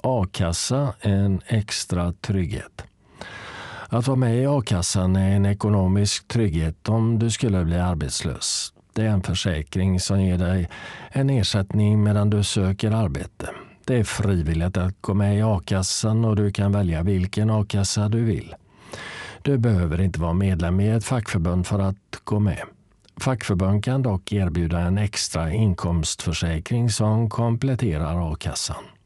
A-kassa en extra trygghet. Att vara med i a-kassan är en ekonomisk trygghet om du skulle bli arbetslös. Det är en försäkring som ger dig en ersättning medan du söker arbete. Det är frivilligt att gå med i a-kassan och du kan välja vilken a-kassa du vill. Du behöver inte vara medlem i ett fackförbund för att gå med. Fackförbund kan dock erbjuda en extra inkomstförsäkring som kompletterar a-kassan.